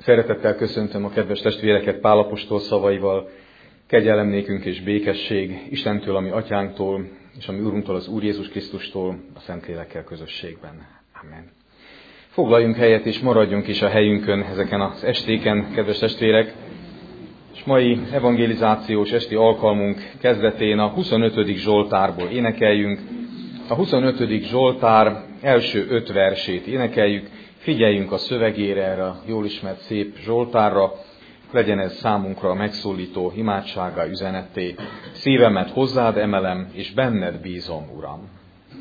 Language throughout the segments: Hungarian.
Szeretettel köszöntöm a kedves testvéreket Pál apostol szavaival. Kegyelem nékünk és békesség Istentől, ami atyánktól, és ami Urunktól, az Úr Jézus Krisztustól, a Szentlélekkel közösségben. Amen. Foglaljunk helyet és maradjunk is a helyünkön ezeken az estéken, kedves testvérek. És mai evangelizációs esti alkalmunk kezdetén a 25. Zsoltárból énekeljünk. A 25. Zsoltár első 5 versét énekeljük. Figyeljünk a szövegére, erre a jól ismert szép Zsoltárra, legyen ez számunkra megszólító imádsággá, üzenetté. Szívemet hozzád emelem, és benned bízom, Uram.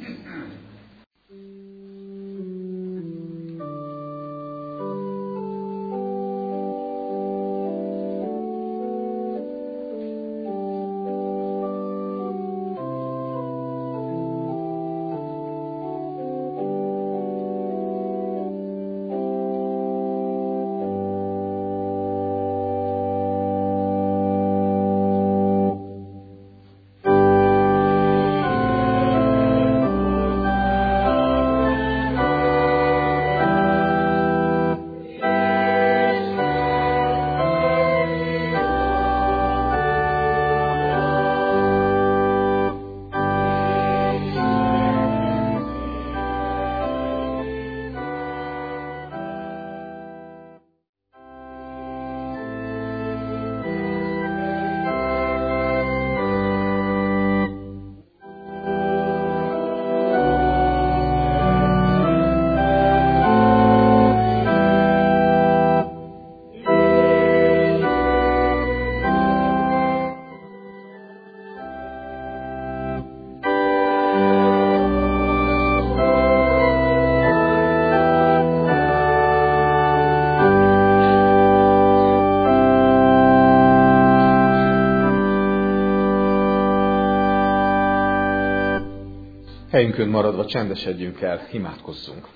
Helyünkön maradva csendesedjünk el, imádkozzunk.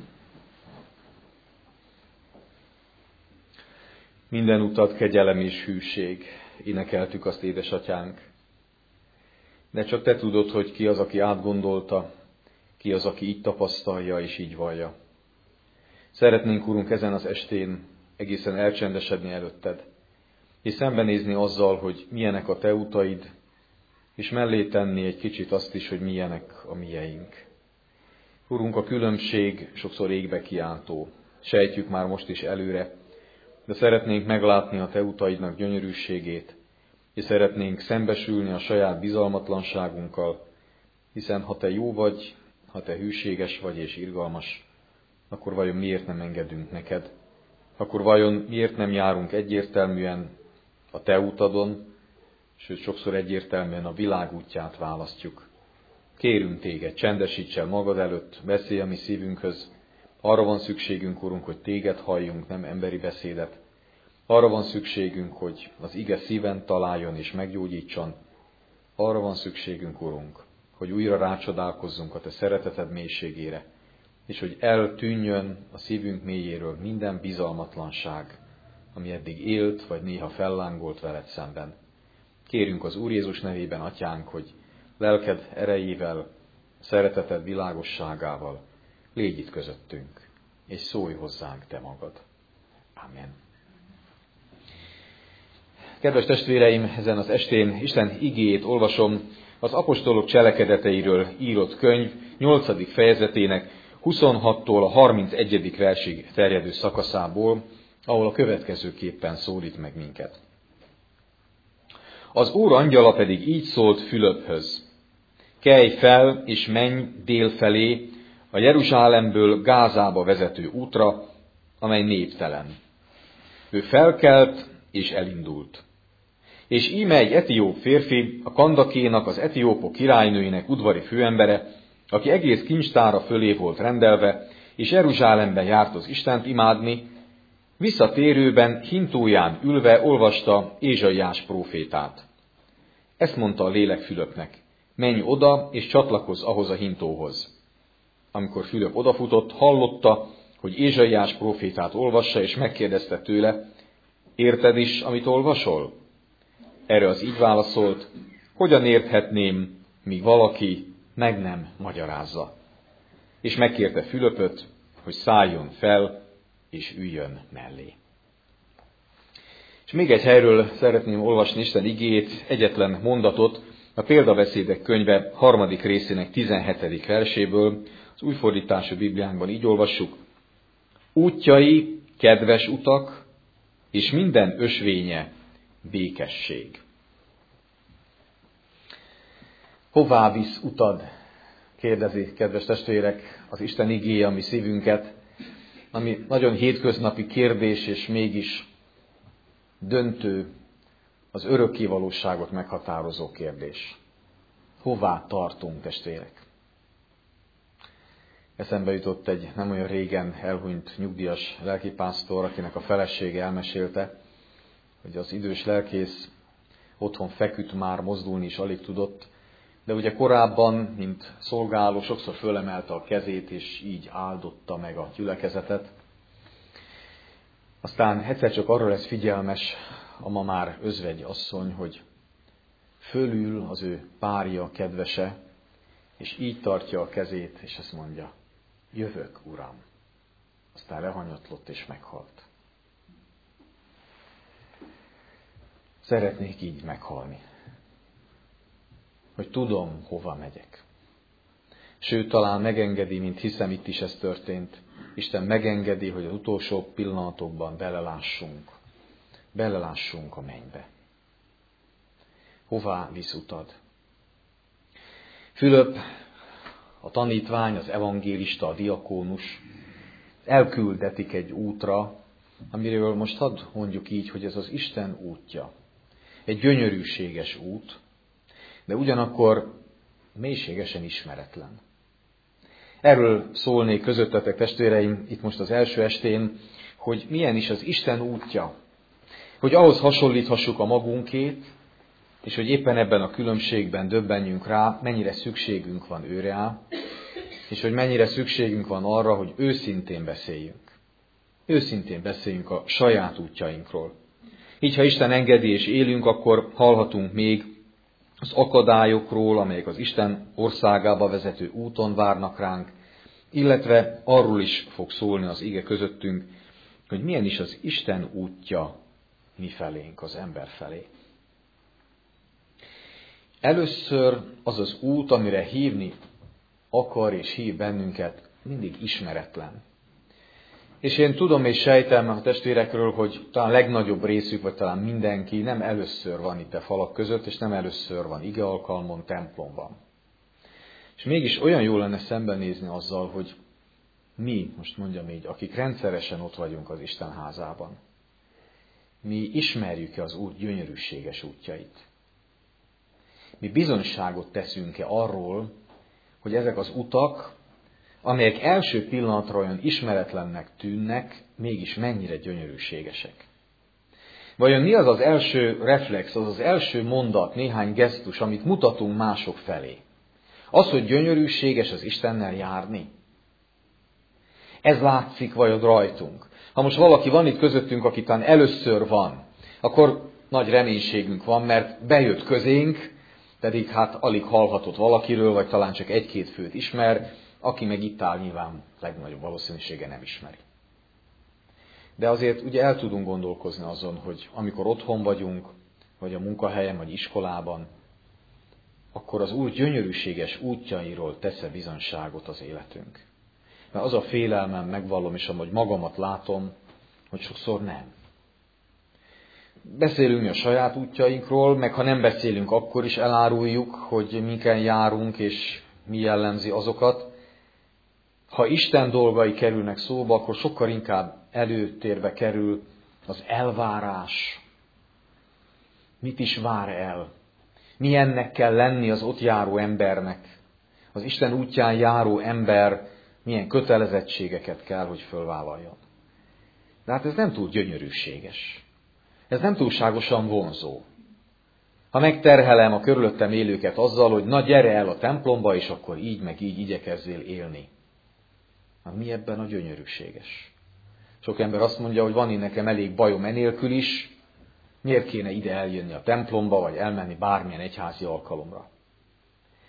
Minden utat kegyelem és hűség, énekeltük azt, édesatyánk. De csak te tudod, hogy ki az, aki átgondolta, ki az, aki így tapasztalja és így vallja. Szeretnénk, Urunk, ezen az estén egészen elcsendesedni előtted, és szembenézni azzal, hogy milyenek a te utaid, és mellé tenni egy kicsit azt is, hogy milyenek a mieink. Urunk, a különbség sokszor égbe kiáltó, sejtjük már most is előre, de szeretnénk meglátni a te utaidnak gyönyörűségét, és szeretnénk szembesülni a saját bizalmatlanságunkkal, hiszen ha te jó vagy, ha te hűséges vagy és irgalmas, akkor vajon miért nem engedünk neked? Akkor vajon miért nem járunk egyértelműen a te utadon, sőt, sokszor egyértelműen a világ útját választjuk. Kérünk téged, csendesíts el magad előtt, beszélj a mi szívünkhöz. Arra van szükségünk, Urunk, hogy téged halljunk, nem emberi beszédet. Arra van szükségünk, hogy az ige szíven találjon és meggyógyítson. Arra van szükségünk, Urunk, hogy újra rácsodálkozzunk a te szereteted mélységére, és hogy eltűnjön a szívünk mélyéről minden bizalmatlanság, ami eddig élt, vagy néha fellángolt veled szemben. Kérünk az Úr Jézus nevében, Atyánk, hogy lelked erejével, szereteted világosságával légy itt közöttünk, és szólj hozzánk te magad. Amen. Kedves testvéreim, ezen az estén Isten igéjét olvasom az apostolok cselekedeteiről írott könyv 8. fejezetének 26-tól a 31. versig terjedő szakaszából, ahol a következőképpen szólít meg minket. Az Úr angyala pedig így szólt Fülöphöz: kelj fel és menj dél felé a Jeruzsálemből Gázába vezető útra, amely néptelen. Ő felkelt és elindult. És íme egy etióp férfi, a Kandakénak, az etiópok királynőinek udvari főembere, aki egész kincstára fölé volt rendelve, és Jeruzsálemben járt az Istent imádni, visszatérőben hintóján ülve olvasta Ézsaiás prófétát. Ezt mondta a lélek Fülöpnek: menj oda, és csatlakozz ahhoz a hintóhoz. Amikor Fülöp odafutott, hallotta, hogy Ézsaiás prófétát olvassa, és megkérdezte tőle: érted is, amit olvasol? Erre az így válaszolt: hogyan érthetném, míg valaki meg nem magyarázza. És megkérte Fülöpöt, hogy szálljon fel, és üljön mellé. És még egy helyről szeretném olvasni Isten igéjét, egyetlen mondatot, a Példabeszédek könyve 3. részének 17. verséből, az újfordítású Bibliánkban így olvassuk. Útjai kedves utak, és minden ösvénye békesség. Hová visz utad? Kérdezi, kedves testvérek, az Isten igéje a mi szívünket, ami nagyon hétköznapi kérdés, és mégis döntő, az örökké valóságot meghatározó kérdés. Hová tartunk, testvérek? Eszembe jutott egy nem olyan régen elhunyt nyugdíjas lelkipásztor, akinek a felesége elmesélte, hogy az idős lelkész otthon feküdt már, mozdulni is alig tudott, de ugye korábban, mint szolgáló, sokszor fölemelte a kezét, és így áldotta meg a gyülekezetet. Aztán egyszer csak arra lesz figyelmes a ma már özvegy asszony, hogy fölül az ő párja, kedvese, és így tartja a kezét, és azt mondja, jövök, Uram. Aztán lehanyatlott és meghalt. Szeretnék így meghalni, hogy tudom, hova megyek. Sőt, talán megengedi, mint hiszem itt is ez történt, Isten megengedi, hogy az utolsó pillanatokban belelássunk a mennybe. Hová visz utad? Fülöp, a tanítvány, az evangélista, a diakónus elküldetik egy útra, amiről most hadd mondjuk így, hogy ez az Isten útja. Egy gyönyörűséges út, de ugyanakkor mélységesen ismeretlen. Erről szólnék közöttetek, testvéreim, itt most az első estén, hogy milyen is az Isten útja. Hogy ahhoz hasonlíthassuk a magunkét, és hogy éppen ebben a különbségben döbbenjünk rá, mennyire szükségünk van őre rá, és hogy mennyire szükségünk van arra, hogy őszintén beszéljünk. Őszintén beszéljünk a saját útjainkról. Így, ha Isten engedi és élünk, akkor hallhatunk még az akadályokról, amelyek az Isten országába vezető úton várnak ránk, illetve arról is fog szólni az ige közöttünk, hogy milyen is az Isten útja mi felénk, az ember felé. Először az az út, amire hívni akar és hív bennünket, mindig ismeretlen. És én tudom és sejtem a testvérekről, hogy talán legnagyobb részük, vagy talán mindenki nem először van itt a falak között, és nem először van igealkalmon, templomban. És mégis olyan jó lenne szembenézni azzal, hogy mi, most mondjam így, akik rendszeresen ott vagyunk az Isten házában, mi ismerjük-e az Úr gyönyörűséges útjait? Mi bizonyságot teszünk-e arról, hogy ezek az utak, amelyek első pillanatra olyan ismeretlennek tűnnek, mégis mennyire gyönyörűségesek? Vajon mi az az első reflex, az az első mondat, néhány gesztus, amit mutatunk mások felé? Az, hogy gyönyörűséges az Istennel járni? Ez látszik vajon rajtunk? Ha most valaki van itt közöttünk, aki talán először van, akkor nagy reménységünk van, mert bejött közénk, pedig hát alig hallhatott valakiről, vagy talán csak egy-két főt ismer, aki meg itt áll, nyilván legnagyobb valószínűsége nem ismeri. De azért ugye el tudunk gondolkozni azon, hogy amikor otthon vagyunk, vagy a munkahelyen, vagy iskolában, akkor az Úr gyönyörűséges útjairól tesz-e bizonyságot az életünk. Mert az a félelmem, megvallom, és amúgy magamat látom, hogy sokszor nem. Beszélünk mi a saját útjainkról, meg ha nem beszélünk, akkor is eláruljuk, hogy minken járunk, és mi jellemzi azokat. Ha Isten dolgai kerülnek szóba, akkor sokkal inkább előtérbe kerül az elvárás. Mit is vár el? Milyennek kell lenni az ott járó embernek? Az Isten útján járó ember milyen kötelezettségeket kell, hogy fölvállaljon? De hát ez nem túl gyönyörűséges. Ez nem túlságosan vonzó. Ha megterhelem a körülöttem élőket azzal, hogy na gyere el a templomba, és akkor így meg így igyekezzél élni. Na mi ebben a gyönyörűséges? Sok ember azt mondja, hogy van én nekem elég bajom enélkül is, miért kéne ide eljönni a templomba, vagy elmenni bármilyen egyházi alkalomra.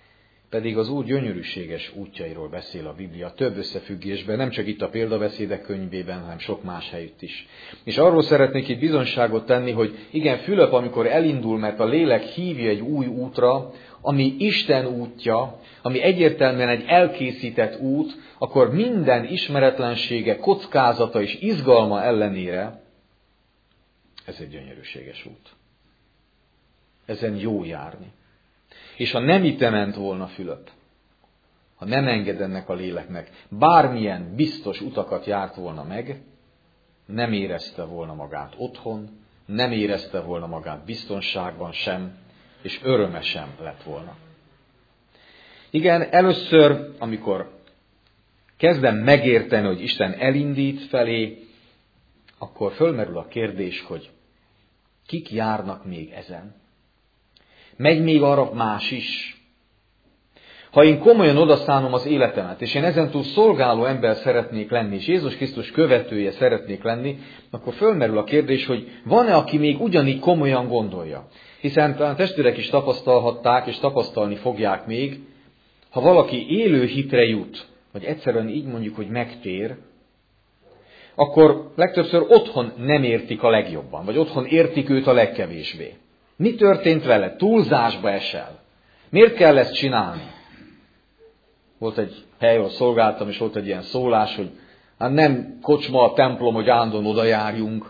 pedig az Úr gyönyörűséges útjairól beszél a Biblia több összefüggésben, nem csak itt a példabeszédek könyvében, hanem sok más helyütt is. És arról szeretnék itt bizonyságot tenni, hogy igen, Fülöp, amikor elindul, mert a lélek hívja egy új útra, ami Isten útja, ami egyértelműen egy elkészített út, akkor minden ismeretlensége, kockázata és izgalma ellenére ez egy gyönyörűséges út. Ezen jó járni. És ha nem ide ment volna Fülöp, ha nem enged ennek a léleknek, bármilyen biztos utakat járt volna meg, nem érezte volna magát otthon, nem érezte volna magát biztonságban sem, és öröme sem lett volna. Igen, először, amikor kezdem megérteni, hogy Isten elindít felé, akkor fölmerül a kérdés, hogy kik járnak még ezen? Megy még arra más is? Ha én komolyan odaszánom az életemet, és én ezentúl szolgáló ember szeretnék lenni, és Jézus Krisztus követője szeretnék lenni, akkor fölmerül a kérdés, hogy van-e, aki még ugyanígy komolyan gondolja? Hiszen talán testvérek is tapasztalhatták, és tapasztalni fogják még, ha valaki élő hitre jut, vagy egyszerűen így mondjuk, hogy megtér, akkor legtöbbször otthon nem értik a legjobban, vagy otthon értik őt a legkevésbé. Mi történt vele? Túlzásba esel. Miért kell ezt csinálni? Volt egy hely, ahol szolgáltam, és volt egy ilyen szólás, hogy hát nem kocsma a templom, hogy állandóan oda járjunk.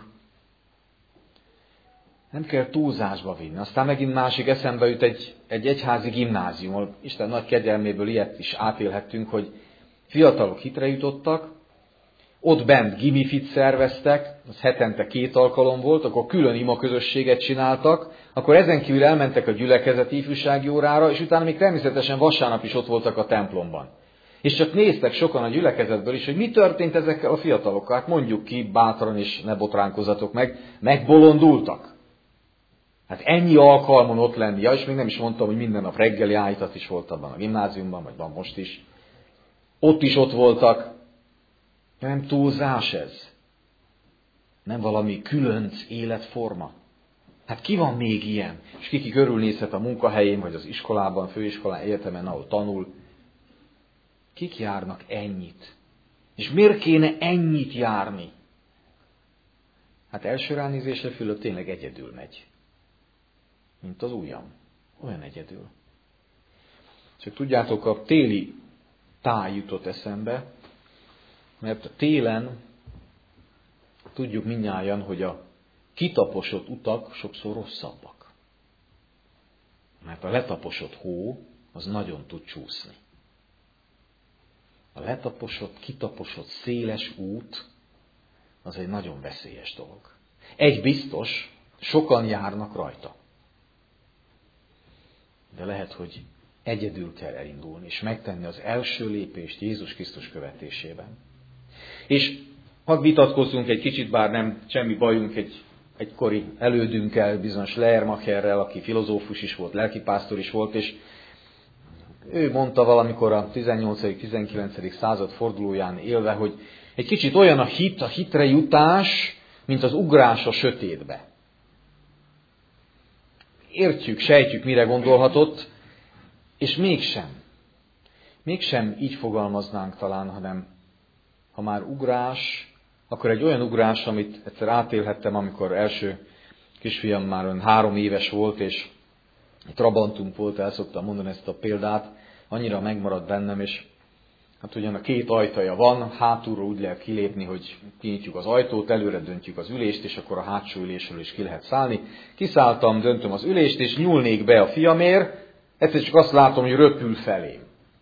Nem kell túlzásba vinni. Aztán megint másik eszembe jut egy egyházi gimnázium, ahol Isten nagy kegyelméből ilyet is átélhettünk, hogy fiatalok hitre jutottak, ott bent gimifit szerveztek, az hetente 2 alkalom volt, akkor külön imaközösséget csináltak, akkor ezen kívül elmentek a gyülekezeti ifjúsági órára, és utána még természetesen vasárnap is ott voltak a templomban. És csak néztek sokan a gyülekezetből is, hogy mi történt ezekkel a fiatalokkal. Hát mondjuk ki bátran, és ne botránkozatok meg, megbolondultak. Hát ennyi alkalmon ott lenni, és még nem is mondtam, hogy minden nap reggeli állítat is volt abban a gimnáziumban, vagy van most is. Ott is ott voltak. Nem túlzás ez. Nem valami különc életforma. Hát ki van még ilyen? És ki körülnézhet a munkahelyén, vagy az iskolában, főiskolán, egyetemen, ahol tanul. Kik járnak ennyit? És miért kéne ennyit járni? Hát első ránézésre Fülöp tényleg egyedül megy. Mint az ujjam. Olyan egyedül. Csak tudjátok, a téli táj jutott eszembe, mert télen tudjuk mindnyájan, hogy a kitaposott utak sokszor rosszabbak. Mert a letaposott hó az nagyon tud csúszni. A letaposott, kitaposott, széles út az egy nagyon veszélyes dolog. Egy biztos, sokan járnak rajta. De lehet, hogy egyedül kell elindulni, és megtenni az első lépést Jézus Krisztus követésében. És hadd vitatkozzunk egy kicsit, bár nem semmi bajunk egy egykori elődünkkel, bizonyos Schleiermacherrel, aki filozófus is volt, lelkipásztor is volt, és ő mondta valamikor a 18.-19. század fordulóján élve, hogy egy kicsit olyan a hitre jutás, mint az ugrás a sötétbe. Értjük, sejtjük, mire gondolhatott, és mégsem így fogalmaznánk talán, hanem ha már ugrás, akkor egy olyan ugrás, amit egyszer átélhettem, amikor első kisfiam már olyan 3 éves volt, és trabantunk volt, el szoktam mondani ezt a példát, annyira megmaradt bennem, és hát ugyan a 2 ajtaja van, hátulról úgy lehet kilépni, hogy kinyitjuk az ajtót, előre döntjük az ülést, és akkor a hátsó ülésről is ki lehet szállni. Kiszálltam, döntöm az ülést, és nyúlnék be a fiamért, egyszer csak azt látom, hogy röpül felém.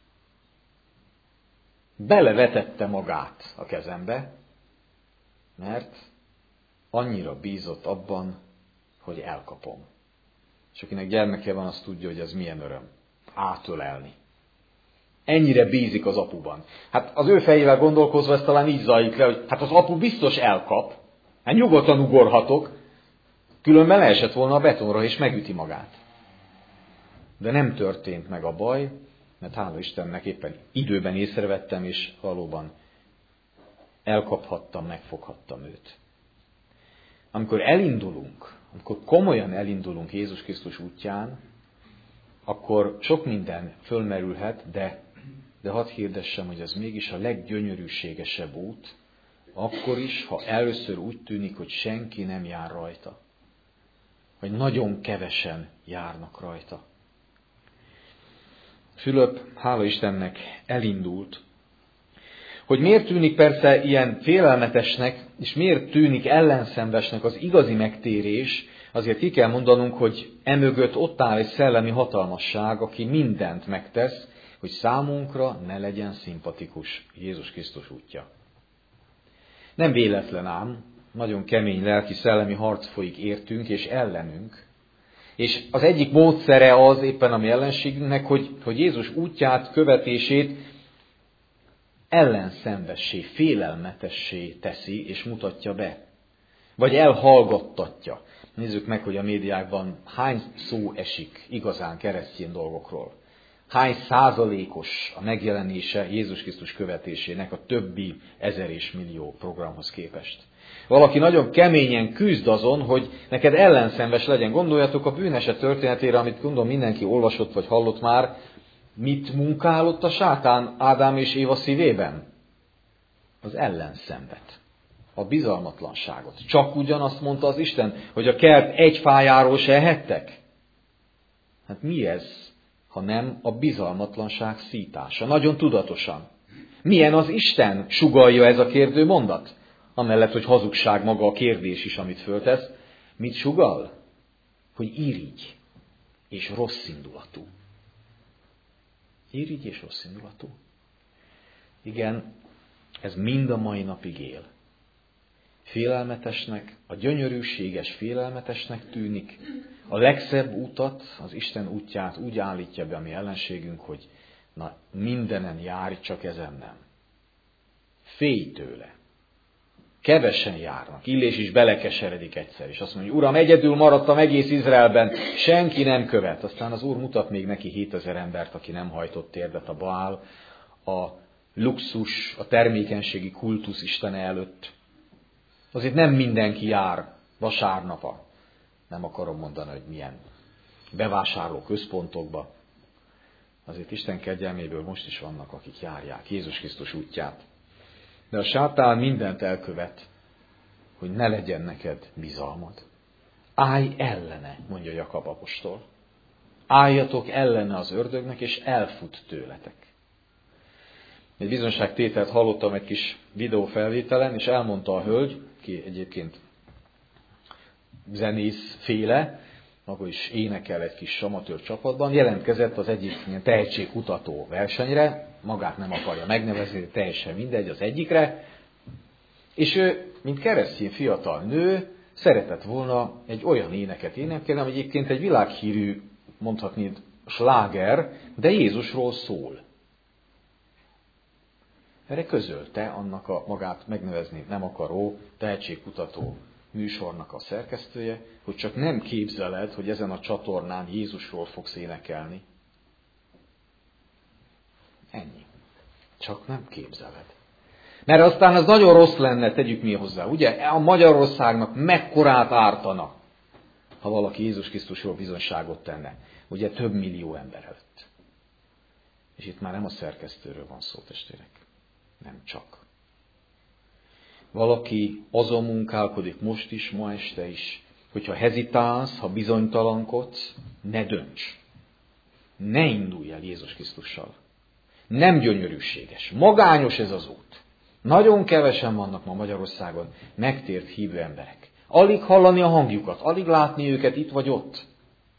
Belevetette magát a kezembe, mert annyira bízott abban, hogy elkapom. És akinek gyermeke van, az tudja, hogy ez milyen öröm. Átölelni. Ennyire bízik az apuban. Hát az ő fejével gondolkozva ez talán így zajlik le, hogy hát az apu biztos elkap. Hát nyugodtan ugorhatok, különben leesett volna a betonra, és megüti magát. De nem történt meg a baj, mert hála Istennek éppen időben észrevettem, és valóban elkaphattam, megfoghattam őt. Amikor elindulunk, amikor komolyan elindulunk Jézus Krisztus útján, akkor sok minden fölmerülhet, de hadd hirdessem, hogy ez mégis a leggyönyörűségesebb út, akkor is, ha először úgy tűnik, hogy senki nem jár rajta. Vagy nagyon kevesen járnak rajta. Fülöp, hála Istennek, elindult. Hogy miért tűnik persze ilyen félelmetesnek, és miért tűnik ellenszenvesnek az igazi megtérés, azért ki kell mondanunk, hogy emögött ott áll egy szellemi hatalmasság, aki mindent megtesz, hogy számunkra ne legyen szimpatikus Jézus Krisztus útja. Nem véletlen ám, nagyon kemény lelki-szellemi harc folyik értünk és ellenünk. És az egyik módszere az éppen a mi ellenségünknek, hogy Jézus útját, követését ellenszenvessé, félelmetessé teszi és mutatja be. Vagy elhallgattatja. Nézzük meg, hogy a médiákban hány szó esik igazán keresztény dolgokról. Hány százalékos a megjelenése Jézus Krisztus követésének a többi ezer és millió programhoz képest. Valaki nagyon keményen küzd azon, hogy neked ellenszenves legyen. Gondoljatok a bűneset történetére, amit gondolom mindenki olvasott vagy hallott már. Mit munkálott a sátán Ádám és Éva szívében? Az ellenszenvet. A bizalmatlanságot. Csak ugyanazt mondta az Isten, hogy a kert egy fájáról se ehettek. Hát mi ez, ha nem a bizalmatlanság szítása? Nagyon tudatosan. Milyen az Isten sugallja ez a kérdő mondat? Amellett, hogy hazugság maga a kérdés is, amit föltesz. Mit sugall? Hogy irigy és rosszindulatú. Irigy és rosszindulatú. Igen, ez mind a mai napig él. Félelmetesnek, a gyönyörűséges félelmetesnek tűnik. A legszebb útat, az Isten útját úgy állítja be a mi ellenségünk, hogy na mindenen járj, csak ezen nem. Félj tőle. Kevesen járnak. Illés is belekeseredik egyszer, és azt mondja, Uram, egyedül maradtam egész Izraelben, senki nem követ. Aztán az Úr mutat még neki 7000 embert, aki nem hajtott térdet a Baál, a luxus, a termékenységi kultusz istene előtt. Azért nem mindenki jár vasárnapa. Nem akarom mondani, hogy milyen bevásárló központokba. Azért Isten kegyelméből most is vannak, akik járják Jézus Krisztus útját. De a sátán mindent elkövet, hogy ne legyen neked bizalmad. Állj ellene, mondja Jakab apostol. Álljatok ellene az ördögnek, és elfut tőletek. Egy bizonságtételt hallottam egy kis videófelvételen, és elmondta a hölgy, ki egyébként zenészféle, maga is énekel egy kis amatőr csapatban, jelentkezett az egyik ilyen tehetségkutató versenyre, magát nem akarja megnevezni, teljesen mindegy, az egyikre, és ő, mint keresztény fiatal nő, szeretett volna egy olyan éneket énekelni, ami egyébként egy világhírű, mondhatni, sláger, de Jézusról szól. Erre közölte annak a magát megnevezni nem akaró tehetségkutató műsornak a szerkesztője, hogy csak nem képzeled, hogy ezen a csatornán Jézusról fogsz énekelni. Ennyi. Csak nem képzeled. Mert aztán az nagyon rossz lenne, tegyük mi hozzá. Ugye a Magyarországnak mekkorát ártana, ha valaki Jézus Krisztusról bizonyságot tenne. Ugye több millió ember előtt. És itt már nem a szerkesztőről van szó, testvérek. Nem csak. Valaki azon munkálkodik most is, ma este is, hogyha hezitálsz, ha bizonytalankodsz, ne dönts. Ne indulj el Jézus Krisztussal. Nem gyönyörűséges. Magányos ez az út. Nagyon kevesen vannak ma Magyarországon megtért hívő emberek. Alig hallani a hangjukat, alig látni őket itt vagy ott.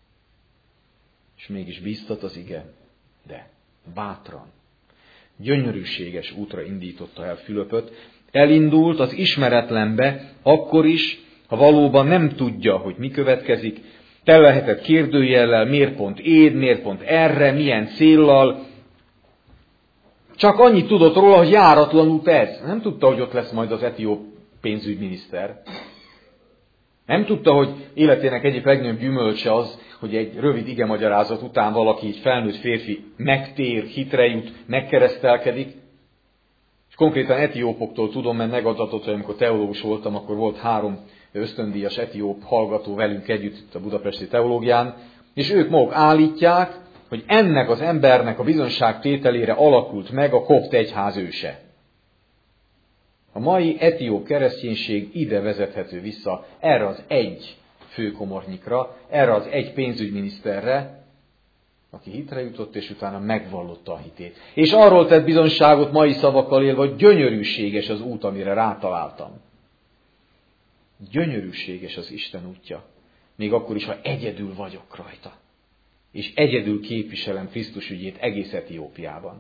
És mégis bíztat az ige, de bátran, gyönyörűséges útra indította el Fülöpöt, elindult az ismeretlenbe, akkor is, ha valóban nem tudja, hogy mi következik, tele lehetett kérdőjellel, miért pont én, miért pont erre, milyen céllal. Csak annyit tudott róla, hogy járatlan út ez. Nem tudta, hogy ott lesz majd az etióp pénzügyminiszter. Nem tudta, hogy életének egyik legnagyobb gyümölcse az, hogy egy rövid igemagyarázat után valaki, egy felnőtt férfi megtér, hitre jut, megkeresztelkedik. És konkrétan etiópoktól tudom, mert megadatott, hogy amikor teológus voltam, akkor volt 3 ösztöndíjas etióp hallgató velünk együtt itt a budapesti teológián, és ők maguk állítják, hogy ennek az embernek a bizonságtételére alakult meg a kopt egyház őse. A mai etióp kereszténység ide vezethető vissza, erre az egy főkomornyikra, erre az egy pénzügyminiszterre, aki hitre jutott, és utána megvallotta a hitét. És arról tett bizonyságot mai szavakkal élve, hogy gyönyörűséges az út, amire rátaláltam. Gyönyörűséges az Isten útja, még akkor is, ha egyedül vagyok rajta. És egyedül képviselem Krisztus ügyét egész Etiópiában.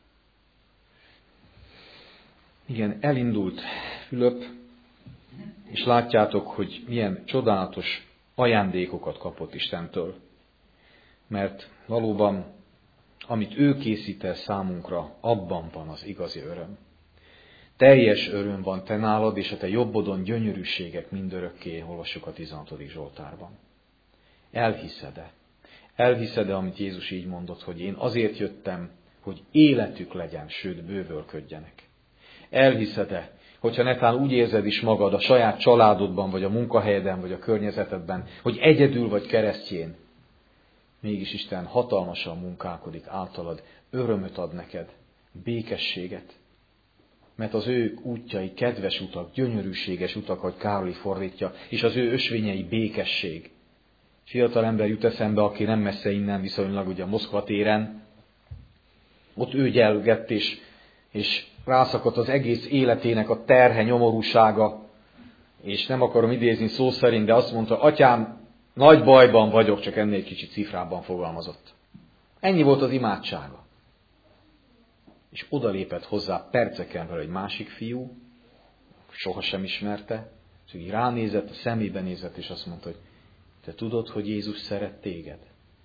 Igen, elindult Fülöp, és látjátok, hogy milyen csodálatos ajándékokat kapott Istentől. Mert valóban, amit ő készít el számunkra, abban van az igazi öröm. Teljes öröm van te nálad, és a te jobbodon gyönyörűségek mindörökké, olvassuk a 16. Zsoltárban. Elhiszed-e? Elhiszed-e, amit Jézus így mondott, hogy én azért jöttem, hogy életük legyen, sőt bővölködjenek? Elhiszed-e, hogyha netán úgy érzed is magad a saját családodban, vagy a munkahelyeden, vagy a környezetedben, hogy egyedül vagy keresztjén, mégis Isten hatalmasan munkálkodik általad, örömöt ad neked, békességet, mert az ő útjai kedves utak, gyönyörűséges utak, ahogy Károli fordítja, és az ő ösvényei békesség. Fiatal ember jut eszembe, aki nem messze innen viszonylag, ugye a Moszkva téren, ott őgyelgett, és rászakadt az egész életének a terhe, nyomorúsága, és nem akarom idézni szó szerint, de azt mondta, atyám, nagy bajban vagyok, csak ennél kicsit cifrában fogalmazott. Ennyi volt az imádsága. És odalépett hozzá perceken belül egy másik fiú, sohasem ismerte, és így ránézett, a szemébe nézett, és azt mondta, hogy te tudod, hogy Jézus szeret téged?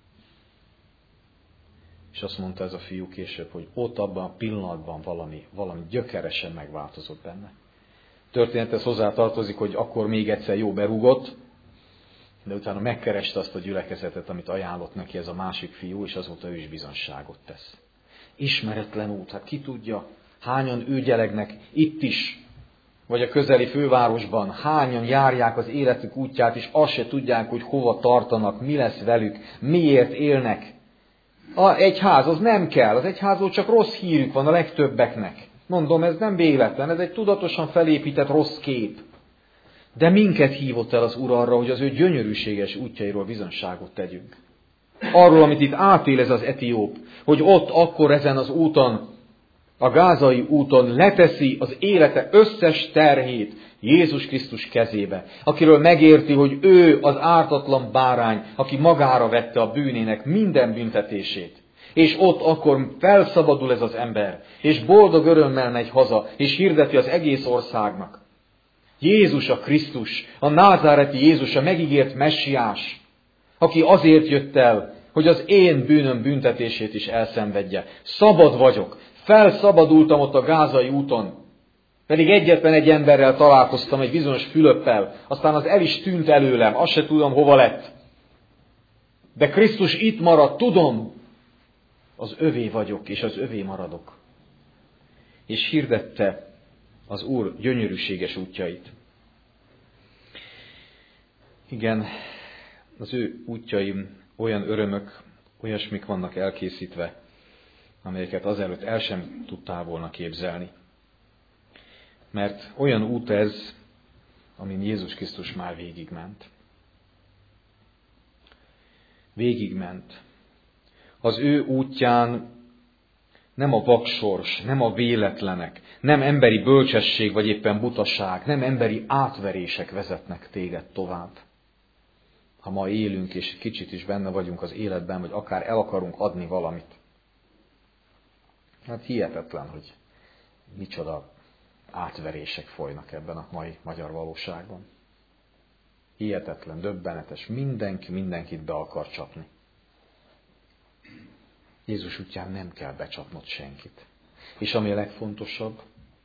És azt mondta ez a fiú később, hogy ott abban a pillanatban valami gyökeresen megváltozott benne. Történethez hozzá tartozik, hogy akkor még egyszer jó berúgott, de utána megkereste azt a gyülekezetet, amit ajánlott neki ez a másik fiú, és azóta ő is bizonságot tesz. Ismeretlen út, hát ki tudja, hányan őgyelegnek itt is, vagy a közeli fővárosban, hányan járják az életük útját, és azt se tudják, hogy hova tartanak, mi lesz velük, miért élnek. Az egyház, az nem kell, az egyházról csak rossz hírük van a legtöbbeknek. Mondom, ez nem véletlen, ez egy tudatosan felépített rossz kép. De minket hívott el az Úr arra, hogy az ő gyönyörűséges útjairól bizonságot tegyünk. Arról, amit itt átél ez az etióp, hogy ott akkor ezen az úton, a gázai úton leteszi az élete összes terhét Jézus Krisztus kezébe, akiről megérti, hogy ő az ártatlan bárány, aki magára vette a bűnének minden büntetését. És ott akkor felszabadul ez az ember, és boldog örömmel megy haza, és hirdeti az egész országnak. Jézus a Krisztus, a názáreti Jézus, a megígért messiás, aki azért jött el, hogy az én bűnöm büntetését is elszenvedje. Szabad vagyok, felszabadultam ott a gázai úton, pedig egyetlen egy emberrel találkoztam, egy bizonyos Fülöppel, aztán az el is tűnt előlem, azt se tudom, hova lett. De Krisztus itt maradt, tudom, az övé vagyok, és az övé maradok. És hirdette az Úr gyönyörűséges útjait. Igen, az ő útjaim olyan örömök, olyasmik vannak elkészítve, amelyeket azelőtt el sem tudtál volna képzelni. Mert olyan út ez, amin Jézus Krisztus már végigment. Végigment. Az ő útján nem a vaksors, nem a véletlenek, nem emberi bölcsesség vagy éppen butaság, nem emberi átverések vezetnek téged tovább. Ha ma élünk és kicsit is benne vagyunk az életben, vagy akár el akarunk adni valamit. Hát hihetetlen, hogy micsoda átverések folynak ebben a mai magyar valóságban. Hihetetlen, döbbenetes, mindenki mindenkit be akar csapni. Jézus útján nem kell becsapnod senkit. És ami a legfontosabb,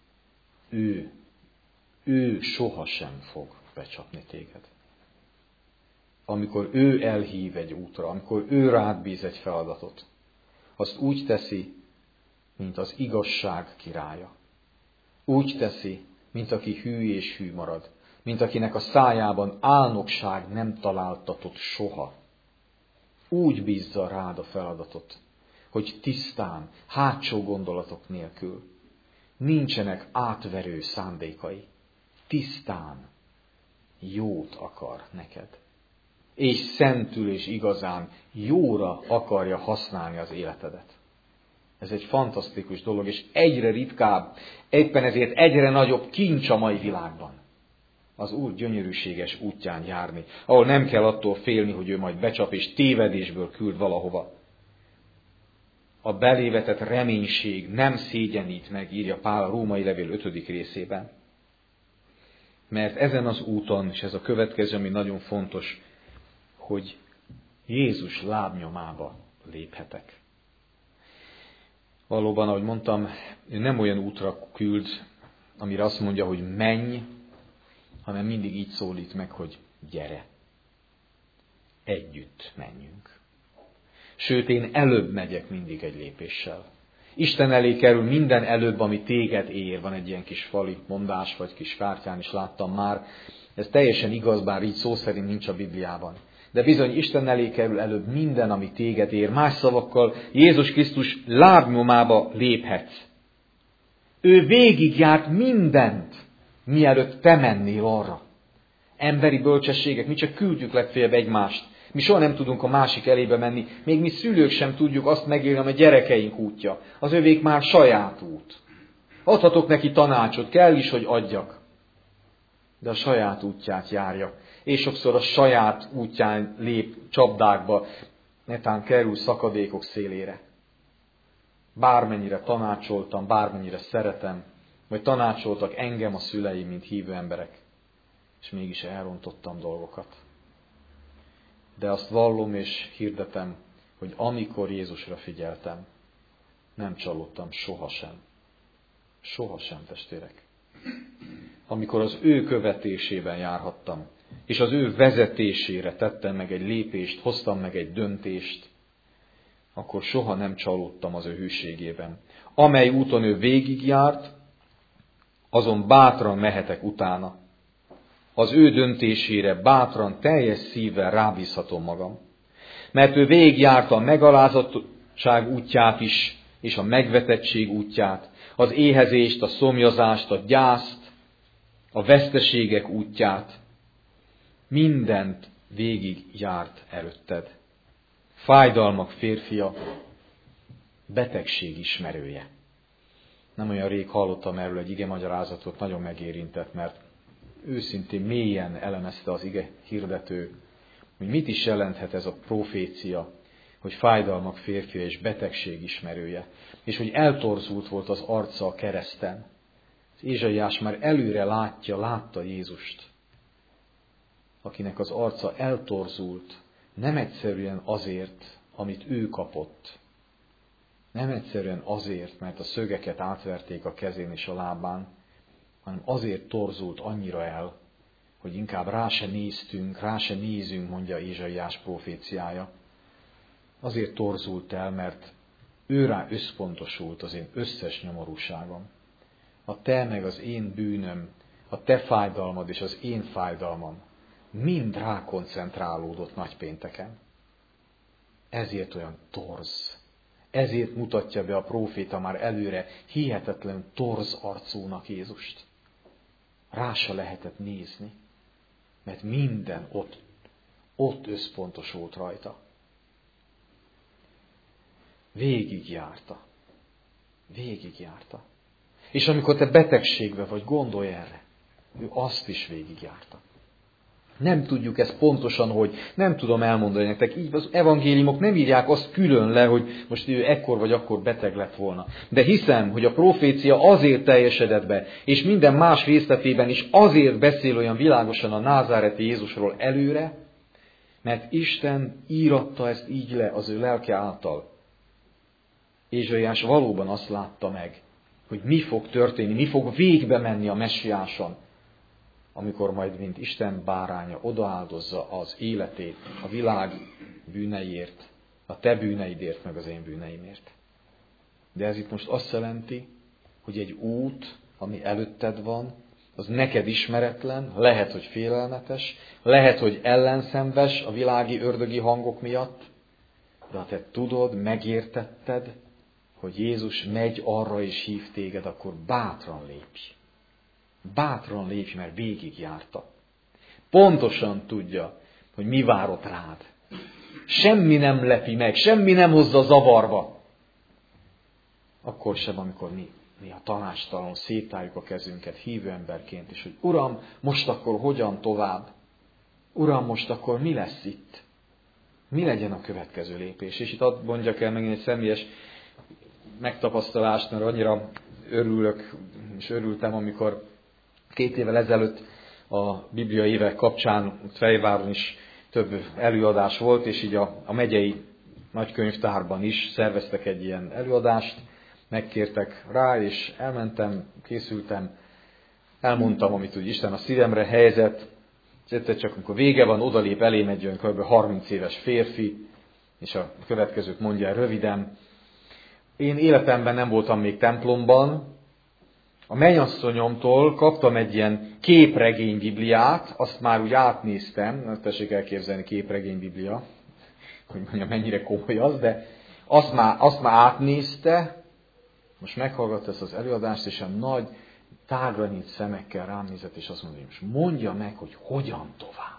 ő sohasem fog becsapni téged. Amikor ő elhív egy útra, amikor ő rád bíz egy feladatot, azt úgy teszi, mint az igazság királya. Úgy teszi, mint aki hű és hű marad, mint akinek a szájában álnokság nem találtatott soha. úgy bízza rád a feladatot, hogy tisztán, hátsó gondolatok nélkül, nincsenek átverő szándékai, tisztán jót akar neked. És szentül és igazán jóra akarja használni az életedet. Ez egy fantasztikus dolog, és egyre ritkább, éppen ezért egyre nagyobb kincs a mai világban. Az Úr gyönyörűséges útján járni, ahol nem kell attól félni, hogy ő majd becsap és tévedésből küld valahova. A belévetett reménység nem szégyenít meg, írja Pál a Római levél 5. részében. Mert ezen az úton, és ez a következő, ami nagyon fontos, hogy Jézus lábnyomába léphetek. Valóban, ahogy mondtam, ő nem olyan útra küld, amire azt mondja, hogy menj, hanem mindig így szólít meg, hogy gyere. Együtt menjünk. Sőt, én előbb megyek mindig egy lépéssel. Isten elé kerül minden előbb, ami téged ér. Van egy ilyen kis fali mondás, vagy kis kártyán is láttam már. Ez teljesen igaz, bár így szó szerint nincs a Bibliában. De bizony Isten elé kerül előbb minden, ami téged ér. Más szavakkal Jézus Krisztus lábnyomába léphetsz. Ő végigjárt mindent, mielőtt te mennél arra. Emberi bölcsességek, mi csak küldjük legfeljebb egymást. Mi soha nem tudunk a másik elébe menni, még mi szülők sem tudjuk azt megélni, ami a gyerekeink útja. Az övék már saját út. Adhatok neki tanácsot, kell is, hogy adjak. De a saját útját járja. És sokszor a saját útján lép csapdákba, netán kerül szakadékok szélére. Bármennyire tanácsoltam, bármennyire szeretem, vagy tanácsoltak engem a szüleim, mint hívő emberek, és mégis elrontottam dolgokat. De azt vallom és hirdetem, hogy amikor Jézusra figyeltem, nem csalódtam sohasem. Sohasem, testvérek. Amikor az ő követésében járhattam, és az ő vezetésére tettem meg egy lépést, hoztam meg egy döntést, akkor soha nem csalódtam az ő hűségében. Amely úton ő végigjárt, azon bátran mehetek utána. Az ő döntésére bátran, teljes szívvel rábízhatom magam. Mert ő végigjárta a megalázottság útját is, és a megvetettség útját, az éhezést, a szomjazást, a gyászt, a veszteségek útját. Mindent végigjárt előtted. Fájdalmak férfia, betegség ismerője. Nem olyan rég hallottam erről egy ige magyarázatot, nagyon megérintett, mert őszintén mélyen elemezte az ige hirdető, hogy mit is jelenthet ez a profécia, hogy fájdalmak férfia és betegség ismerője, és hogy eltorzult volt az arca a kereszten. Az Ézsaiás már előre látta Jézust, akinek az arca eltorzult, nem egyszerűen azért, amit ő kapott, nem egyszerűen azért, mert a szögeket átverték a kezén és a lábán, hanem azért torzult annyira el, hogy inkább rá se nézünk, mondja Ézsaiás proféciája. Azért torzult el, mert őrá összpontosult az én összes nyomorúságom. A te meg az én bűnöm, a te fájdalmad és az én fájdalmam mind rákoncentrálódott nagypénteken. Ezért olyan torz. Ezért mutatja be a próféta már előre hihetetlen torz arcúnak Jézust. Rá se lehetett nézni, mert minden ott összpontosult rajta. Végigjárta. És amikor te betegségbe vagy, gondolj erre, ő azt is végigjárta. Nem tudjuk ezt pontosan, hogy nem tudom elmondani nektek. Így az evangéliumok nem írják azt külön le, hogy most ő ekkor vagy akkor beteg lett volna. De hiszem, hogy a profécia azért teljesedett be, és minden más részletében is azért beszél olyan világosan a názáreti Jézusról előre, mert Isten íratta ezt így le az ő lelke által. Ézsaiás valóban azt látta meg, hogy mi fog történni, mi fog végbe menni a messiáson, amikor majd, mint Isten báránya odaáldozza az életét a világ bűneiért, a te bűneidért, meg az én bűneimért. De ez itt most azt jelenti, hogy egy út, ami előtted van, az neked ismeretlen, lehet, hogy félelmetes, lehet, hogy ellenszenves a világi ördögi hangok miatt, De ha te tudod, megértetted, hogy Jézus megy arra és hív téged, akkor bátran lépj. Bátran lépj, mert végigjárta. Pontosan tudja, hogy mi vár ott rád. Semmi nem lepi meg, semmi nem hozza zavarba. Akkor sem, amikor mi a tanácstalanul széttárjuk a kezünket hívő emberként is, hogy Uram, most akkor hogyan tovább? Uram, most akkor mi lesz itt? Mi legyen a következő lépés? És itt hadd mondjak el megint egy személyes megtapasztalást, mert annyira örülök, és örültem, amikor 2 évvel ezelőtt a Biblia évek kapcsán Fejváron is több előadás volt, és így a megyei nagykönyvtárban is szerveztek egy ilyen előadást, megkértek rá, és elmentem, készültem, elmondtam, amit úgy Isten a szívemre helyezett, és egyszer csak, amikor vége van, odalép elém egy olyan kb. 30 éves férfi, és a következőt mondja el röviden. Én életemben nem voltam még templomban, a mennyasszonyomtól kaptam egy ilyen képregény Bibliát, azt már úgy átnéztem, tessék elképzelni, képregény Biblia, hogy mondjam, mennyire komoly az, de azt már átnézte, most meghallgatta ezt az előadást, és a nagy, tágra nyílt szemekkel rám nézett, és azt mondja, hogy most mondja meg, hogy hogyan tovább.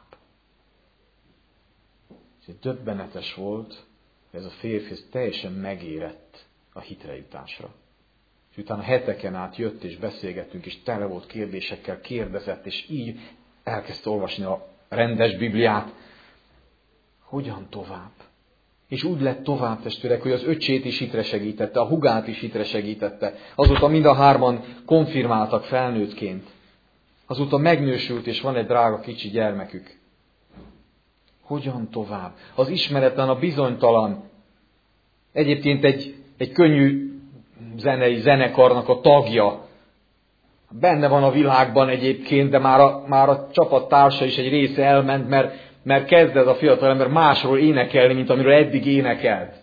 És döbbenetes volt, hogy ez a férfi teljesen megérett a hitre jutásra. És utána heteken át jött, és beszélgettünk, és tele volt kérdésekkel, kérdezett, és így elkezdte olvasni a rendes Bibliát. Hogyan tovább? És úgy lett tovább, testvérek, hogy az öccsét is hitre segítette, a hugát is hitre segítette. Azóta mind a 3 konfirmáltak felnőttként. Azóta megnősült, és van egy drága kicsi gyermekük. Hogyan tovább? Az ismeretlen, a bizonytalan. Egyébként egy könnyű zenekarnak a tagja. Benne van a világban egyébként, de már a csapattársa is egy része elment, mert kezd ez a fiatal ember másról énekelni, mint amiről eddig énekelt.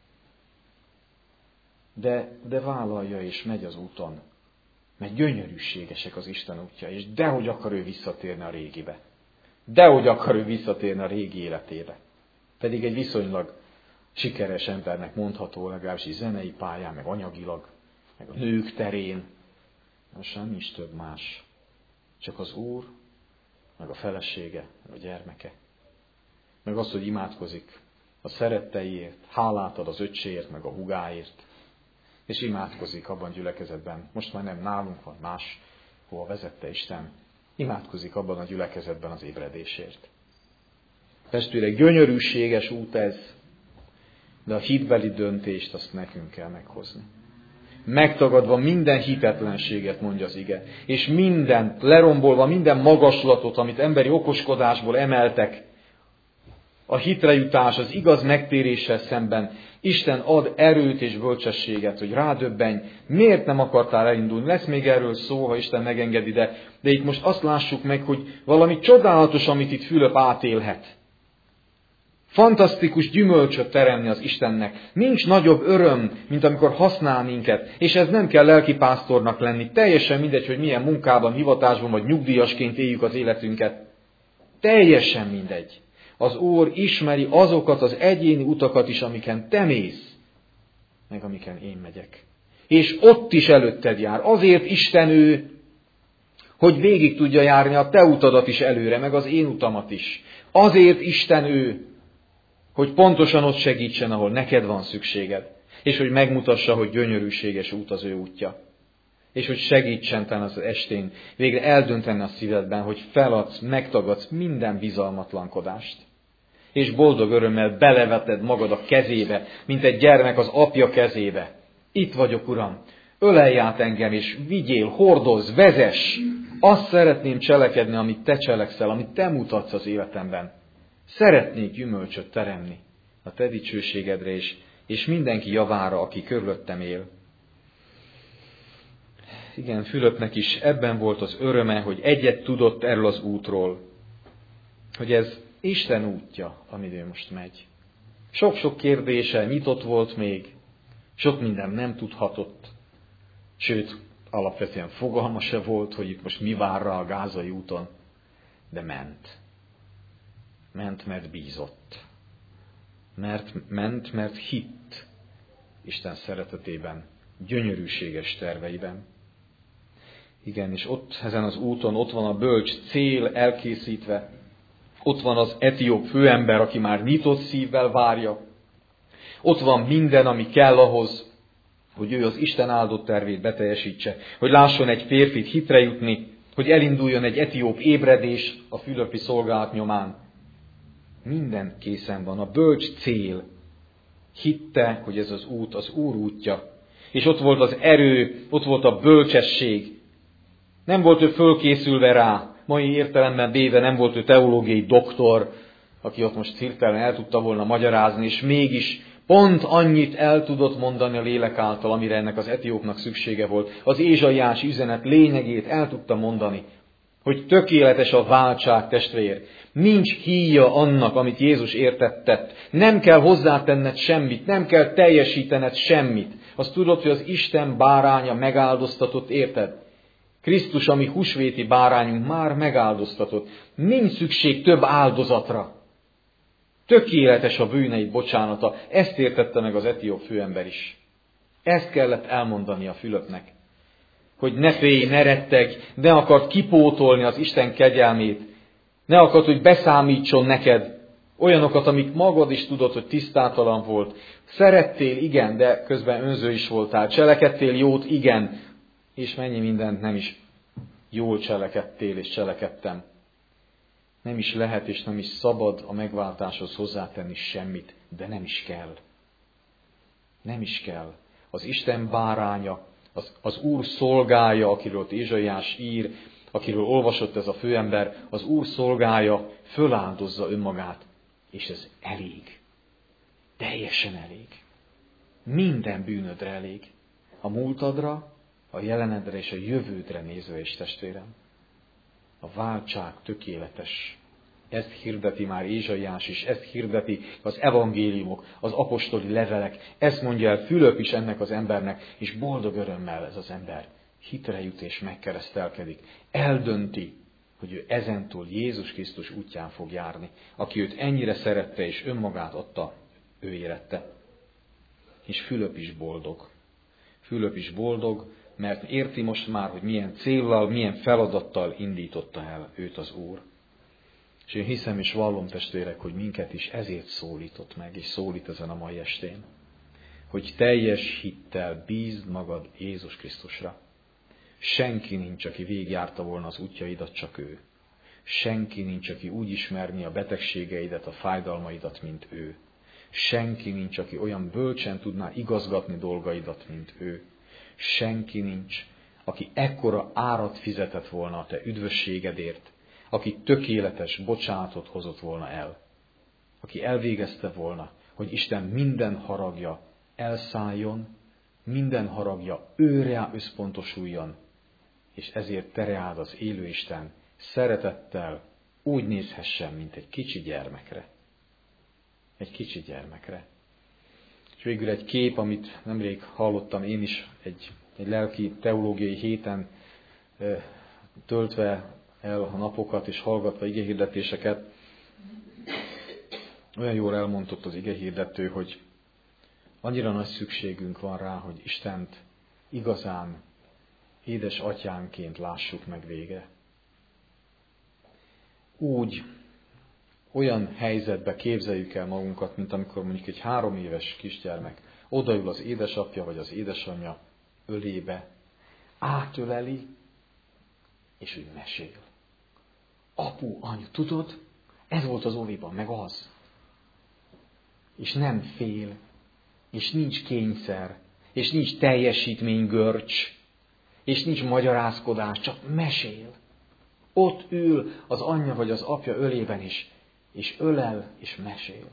De vállalja és megy az úton. Mert gyönyörűségesek az Isten útja, és dehogy akar ő visszatérni a régibe. Dehogy akar ő visszatérni a régi életébe. Pedig egy viszonylag sikeres embernek mondható, legalábbis zenei pályán, meg anyagilag, meg a nők terén. Most nem is több más. Csak az Úr, meg a felesége, meg a gyermeke. Meg az, hogy imádkozik a szeretteiért, hálát ad az öccséért, meg a hugáért. És imádkozik abban a gyülekezetben. Most már nem nálunk van, más, hova vezette Isten. Imádkozik abban a gyülekezetben az ébredésért. Testvérek, gyönyörűséges út ez, de a hitbeli döntést azt nekünk kell meghozni. Megtagadva minden hitetlenséget, mondja az ige, és mindent, lerombolva minden magaslatot, amit emberi okoskodásból emeltek, a hitre jutás, az igaz megtéréssel szemben Isten ad erőt és bölcsességet, hogy rádöbbenj, miért nem akartál elindulni. Lesz még erről szó, ha Isten megengedi, de itt most azt lássuk meg, hogy valami csodálatos, amit itt Fülöp átélhet. Fantasztikus gyümölcsöt teremni az Istennek. Nincs nagyobb öröm, mint amikor használ minket. És ez nem kell lelkipásztornak lenni. Teljesen mindegy, hogy milyen munkában, hivatásban vagy nyugdíjasként éljük az életünket. Teljesen mindegy. Az Úr ismeri azokat az egyéni utakat is, amiken te mész, meg amiken én megyek. És ott is előtted jár. Azért Isten ő, hogy végig tudja járni a te utadat is előre, meg az én utamat is. Azért Isten ő, hogy pontosan ott segítsen, ahol neked van szükséged. És hogy megmutassa, hogy gyönyörűséges út az ő útja. És hogy segítsen talán az estén végre eldönteni a szívedben, hogy feladsz, megtagadsz minden bizalmatlankodást. És boldog örömmel beleveted magad a kezébe, mint egy gyermek az apja kezébe. Itt vagyok, Uram, ölelj át engem, és vigyél, hordozz, vezess. Azt szeretném cselekedni, amit te cselekszel, amit te mutatsz az életemben. Szeretnék gyümölcsöt teremni a te dicsőségedre is, és mindenki javára, aki körülöttem él. Igen, Fülöpnek is ebben volt az öröme, hogy egyet tudott erről az útról, hogy ez Isten útja, amin ő most megy. Sok-sok kérdése nyitott volt még, sok minden nem tudhatott, sőt, alapvetően fogalma se volt, hogy itt most mi vár rá a gázai úton, de ment. Ment, mert bízott. mert hitt Isten szeretetében, gyönyörűséges terveiben. Igen, és ott ezen az úton, ott van a bölcs cél elkészítve, ott van az etióp főember, aki már nyitott szívvel várja, ott van minden, ami kell ahhoz, hogy ő az Isten áldott tervét beteljesítse, hogy lásson egy férfit hitre jutni, hogy elinduljon egy etióp ébredés a Fülöpi szolgálat nyomán. Minden készen van, a bölcs cél. Hitte, hogy ez az út az Úr útja. És ott volt az erő, ott volt a bölcsesség. Nem volt ő fölkészülve rá, mai értelemben véve nem volt ő teológiai doktor, aki ott most hirtelen el tudta volna magyarázni, és mégis pont annyit el tudott mondani a lélek által, amire ennek az etiópnak szüksége volt. Az ézsaiás üzenet lényegét el tudta mondani, hogy tökéletes a váltság, testvér. Nincs híja annak, amit Jézus értettett. Nem kell hozzátenned semmit, nem kell teljesítened semmit. Azt tudod, hogy az Isten báránya megáldoztatott, érted? Krisztus, ami húsvéti bárányunk, már megáldoztatott. Nincs szükség több áldozatra. Tökéletes a bűneid bocsánata. Ezt értette meg az etióp főember is. Ezt kellett elmondani a Fülöpnek. Hogy ne félj, ne retteg, ne akart kipótolni az Isten kegyelmét. Ne akart, hogy beszámítson neked olyanokat, amik magad is tudod, hogy tisztátalan volt. Szerettél, igen, de közben önző is voltál. Cselekedtél jót, igen, és mennyi mindent nem is jól cselekedtél és cselekedtem. Nem is lehet és nem is szabad a megváltáshoz hozzátenni semmit, de nem is kell. Nem is kell. Az Isten báránya, az Úr szolgája, akiről Ézsaiás ír, akiről olvasott ez a főember, az Úr szolgája föláldozza önmagát, és ez elég. Teljesen elég. Minden bűnödre elég. A múltadra, a jelenedre és a jövődre nézve is, testvérem. A váltság tökéletes. Ezt hirdeti már Ézsaiás is, ezt hirdeti az evangéliumok, az apostoli levelek. Ezt mondja el Fülöp is ennek az embernek, és boldog örömmel ez az ember hitre jut és megkeresztelkedik. Eldönti, hogy ő ezentúl Jézus Krisztus útján fog járni, aki őt ennyire szerette és önmagát adta, ő érette. És Fülöp is boldog. Fülöp is boldog, mert érti most már, hogy milyen céllal, milyen feladattal indította el őt az Úr. És én hiszem és vallom, testvérek, hogy minket is ezért szólított meg, és szólít ezen a mai estén. Hogy teljes hittel bízd magad Jézus Krisztusra. Senki nincs, aki végigjárta volna az útjaidat, csak ő. Senki nincs, aki úgy ismerni a betegségeidet, a fájdalmaidat, mint ő. Senki nincs, aki olyan bölcsen tudná igazgatni dolgaidat, mint ő. Senki nincs, aki ekkora árat fizetett volna a te üdvösségedért, aki tökéletes bocsánatot hozott volna el, aki elvégezte volna, hogy Isten minden haragja elszálljon, minden haragja őre összpontosuljon, és ezért te reád az élő Isten szeretettel úgy nézhessen, mint egy kicsi gyermekre. Egy kicsi gyermekre. És végül egy kép, amit nemrég hallottam én is egy lelki teológiai héten töltve el a napokat és hallgatva igehirdetéseket. Olyan jól elmondott az igehirdető, hogy annyira nagy szükségünk van rá, hogy Istent igazán édes atyánként lássuk meg végre. Úgy, olyan helyzetbe képzeljük el magunkat, mint amikor mondjuk egy 3 éves kisgyermek odaül az édesapja vagy az édesanyja ölébe, átöleli, és úgy mesél. Apu, anyu, tudod, ez volt az óviban, meg az. És nem fél, és nincs kényszer, és nincs teljesítménygörcs, és nincs magyarázkodás, csak mesél. Ott ül az anyja vagy az apja ölében is, és ölel, és mesél.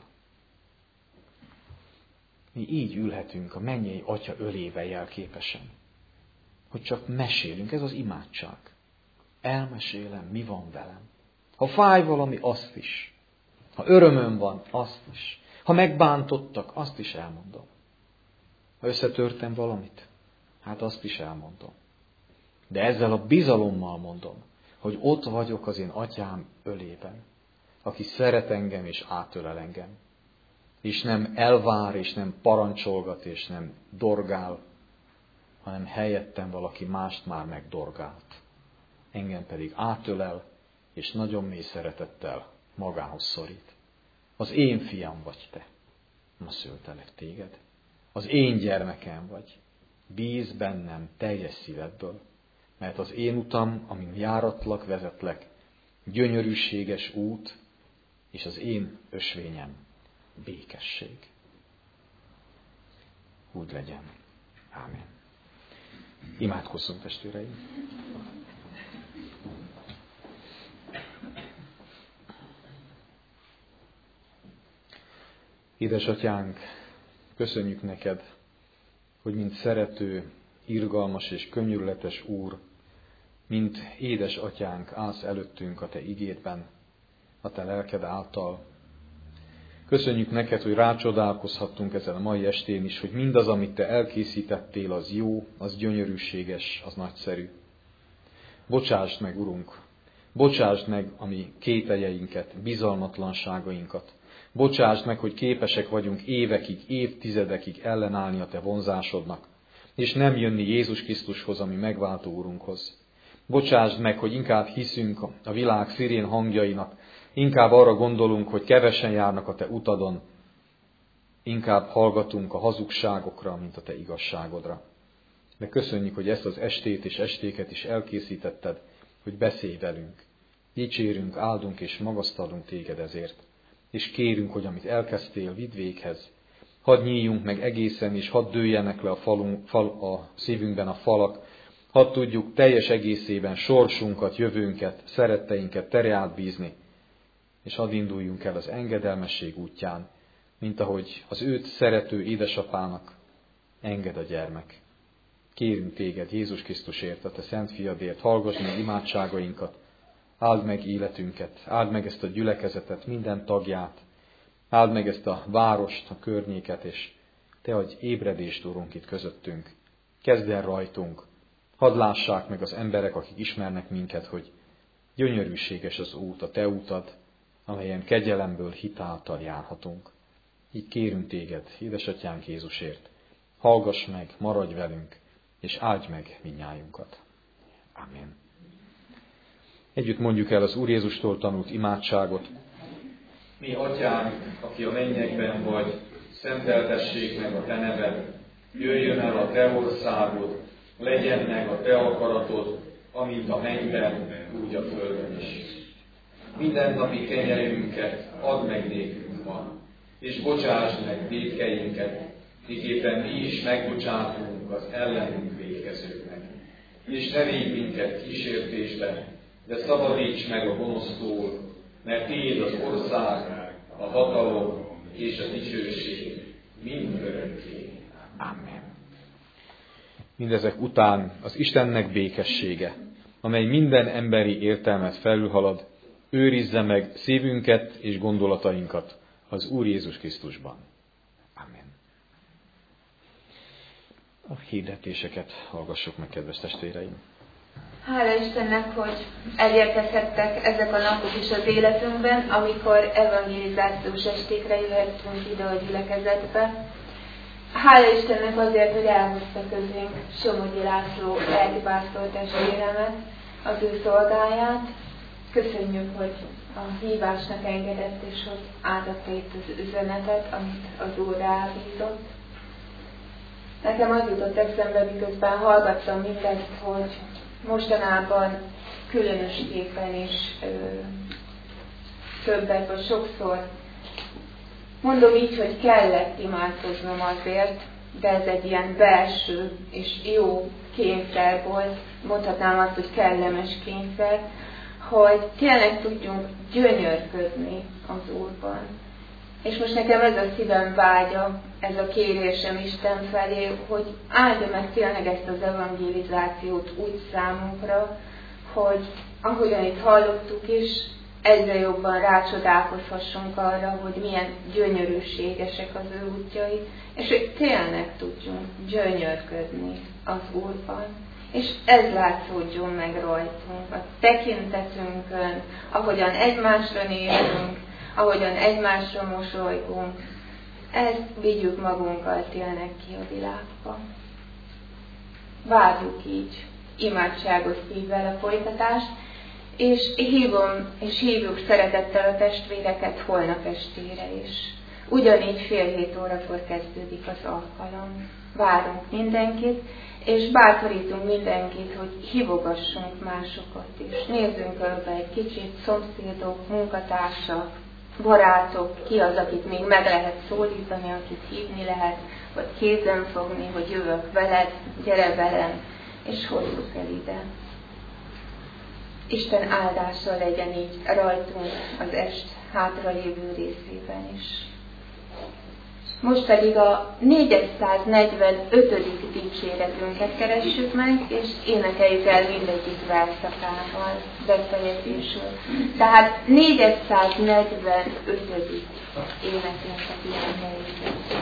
Mi így ülhetünk a mennyei atya ölébe jelképesen, hogy csak mesélünk, ez az imádság. Elmesélem, mi van velem. Ha fáj valami, azt is. Ha örömöm van, azt is. Ha megbántottak, azt is elmondom. Ha összetörtem valamit, hát azt is elmondom. De ezzel a bizalommal mondom, hogy ott vagyok az én atyám ölében, aki szeret engem és átölel engem. és nem elvár, és nem parancsolgat, és nem dorgál, hanem helyettem valaki mást már megdorgált. Engem pedig átölel, és nagyon mély szeretettel magához szorít. Az én fiam vagy te. Ma szültelek téged. Az én gyermekem vagy. Bíz bennem teljes szívedből, mert az én utam, amin járatlak, vezetlek, gyönyörűséges út, és az én ösvényem békesség. Úgy legyen. Ámen. Imádkozzunk, testvéreim! Édesatyánk, köszönjük neked, hogy mint szerető, irgalmas és könyörületes Úr, mint édesatyánk állsz előttünk a te igédben, a te lelked által. Köszönjük neked, hogy rácsodálkozhattunk ezen a mai estén is, hogy mindaz, amit te elkészítettél, az jó, az gyönyörűséges, az nagyszerű. Bocsásd meg, Urunk, bocsásd meg a mi kételjeinket, bizalmatlanságainkat. Bocsásd meg, hogy képesek vagyunk évekig, évtizedekig ellenállni a te vonzásodnak, és nem jönni Jézus Krisztushoz, ami megváltó Urunkhoz. Bocsásd meg, hogy inkább hiszünk a világ szirén hangjainak, inkább arra gondolunk, hogy kevesen járnak a te utadon, inkább hallgatunk a hazugságokra, mint a te igazságodra. De köszönjük, hogy ezt az estét és estéket is elkészítetted, hogy beszélj velünk. Dicsérünk, áldunk és magasztalunk téged ezért. És kérünk, hogy amit elkezdtél, vidd véghez. Hadd nyíljunk meg egészen, és hadd dőljenek le a szívünkben a falak. Hadd tudjuk teljes egészében sorsunkat, jövőnket, szeretteinket te rád bízni. És hadd induljunk el az engedelmesség útján, mint ahogy az őt szerető édesapának enged a gyermek. Kérünk téged Jézus Krisztusért, a te szent fiadért, hallgass meg imádságainkat, áld meg életünket, áld meg ezt a gyülekezetet, minden tagját, áld meg ezt a várost, a környéket, és te adj ébredést, Urunk, itt közöttünk. Kezd el rajtunk, hadd lássák meg az emberek, akik ismernek minket, hogy gyönyörűséges az út, a te útad, amelyen kegyelemből, hitáltal járhatunk. Így kérünk téged, édesatyánk Jézusért, hallgass meg, maradj velünk, és áldj meg mindnyájunkat. Amen. Együtt mondjuk el az Úr Jézustól tanult imádságot. Mi atyánk, aki a mennyekben vagy, szenteltessék meg a te neved, jöjjön el a te országod, legyen meg a te akaratod, amint a mennyben, úgy a földön is. Mindennapi kenyerünket add meg nékünk ma, és bocsásd meg vétkeinket, miképpen mi is megbocsátunk az ellenünk vétkezőknek. És ne védj minket kísértésbe, de szabadíts meg a gonosztól, mert tiéd az ország, a hatalom és a dicsőség mindörökké. Amen. Mindezek után az Istennek békessége, amely minden emberi értelmet felülhalad, őrizze meg szívünket és gondolatainkat az Úr Jézus Krisztusban. Amen. A hirdetéseket hallgassuk meg, kedves testvéreim. Hála Istennek, hogy elérkezhettek ezek a napok is az életünkben, amikor evangelizációs estékre jöhettünk ide a gyülekezetbe. Hála Istennek azért, hogy elhozta közénk Somogyi László lelkipásztor testvéremet, az ő szolgáját. Köszönjük, hogy a hívásnak engedett, és hogy átadta itt az üzenetet, amit az Úr rábízott. Nekem az jutott eszembe, miközben hallgattam mindezt, hogy mostanában különösképpen is többet, vagy sokszor mondom így, hogy kellett imádkoznom azért, de ez egy ilyen belső és jó kényszer volt, mondhatnám azt, hogy kellemes kényszer, hogy tényleg tudjunk gyönyörködni az Úrban. És most nekem ez a szívem vágya, ez a kérésem Isten felé, hogy áldja meg tényleg ezt az evangelizációt úgy számunkra, hogy ahogyan itt hallottuk is, egyre jobban rácsodálkozhassunk arra, hogy milyen gyönyörűségesek az ő útjai, és hogy tényleg tudjunk gyönyörködni az Úrban. És ez látszódjon meg rajtunk, a tekintetünkön, ahogyan egymásra nézünk, ahogyan egymásra mosolygunk, ezt vigyük magunkkal télnek ki a világba. Várjuk így imádságos szívvel a folytatást, és hívjuk szeretettel a testvéreket holnap estére is. Ugyanígy 6:30 kezdődik az alkalom. Várunk mindenkit, és bátorítunk mindenkit, hogy hívogassunk másokat is. Nézzünk körbe egy kicsit, szomszédok, munkatársak, barátok, ki az, akit még meg lehet szólítani, akit hívni lehet, vagy kézen fogni, hogy jövök veled, gyere velem, és hozzuk el ide. Isten áldása legyen így rajtunk az est hátralévő részében is. Most pedig a 445. dicséretünket keressük meg, és énekeljük el mindegyik verszakával, befejezésül. Tehát 445. énekünket énekeljük.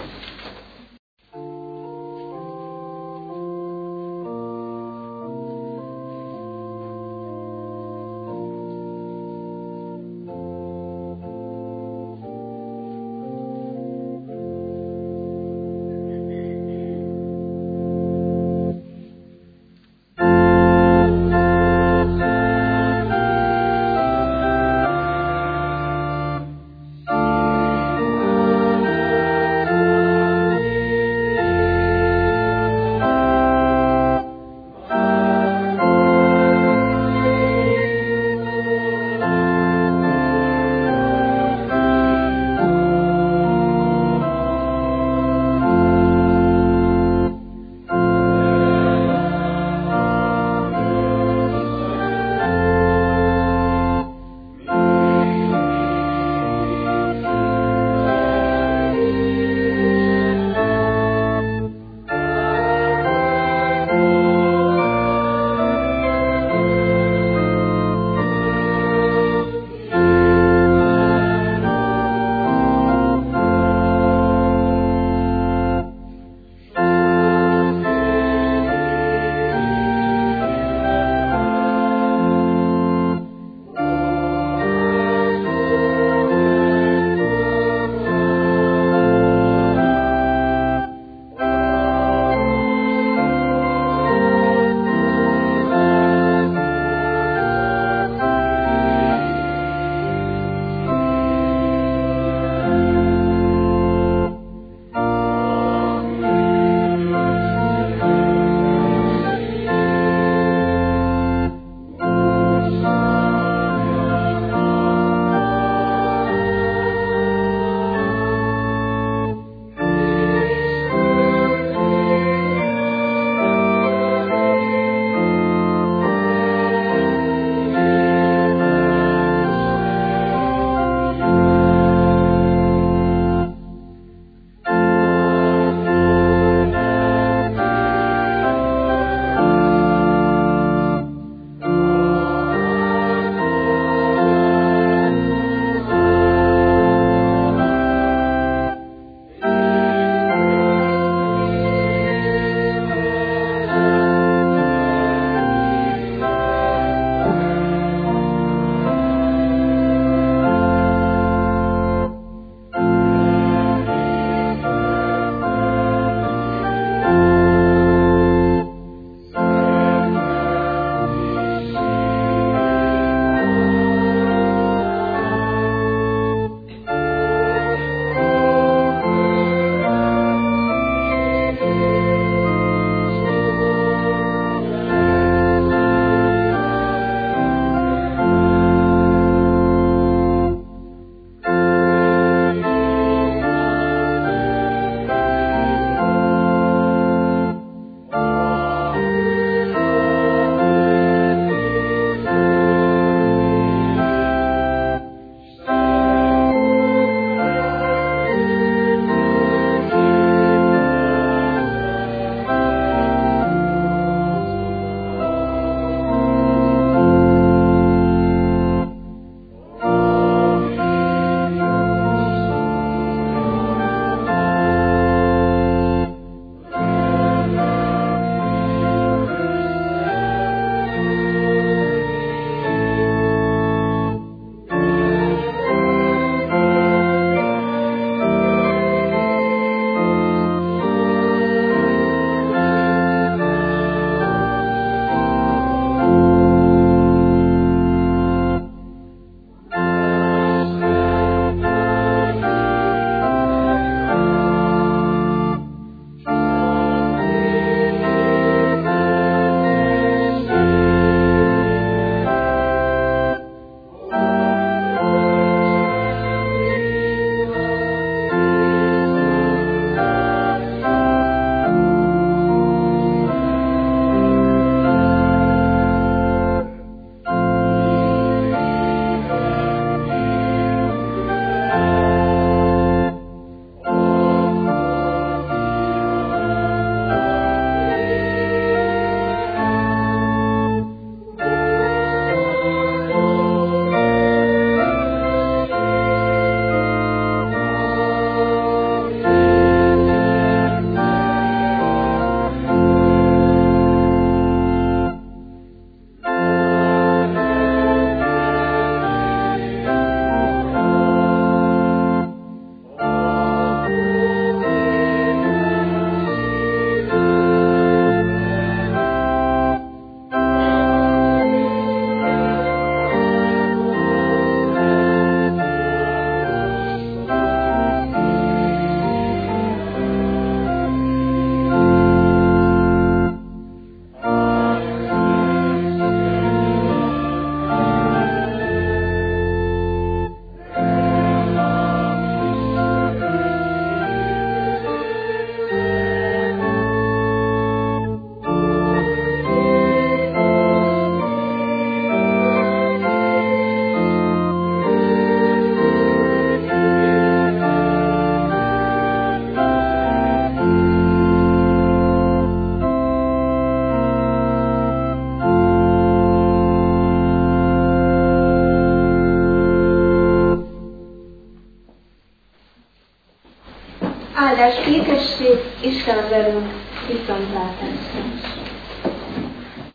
Áldás, békesség, Isten az erőnk, viszontlátásra.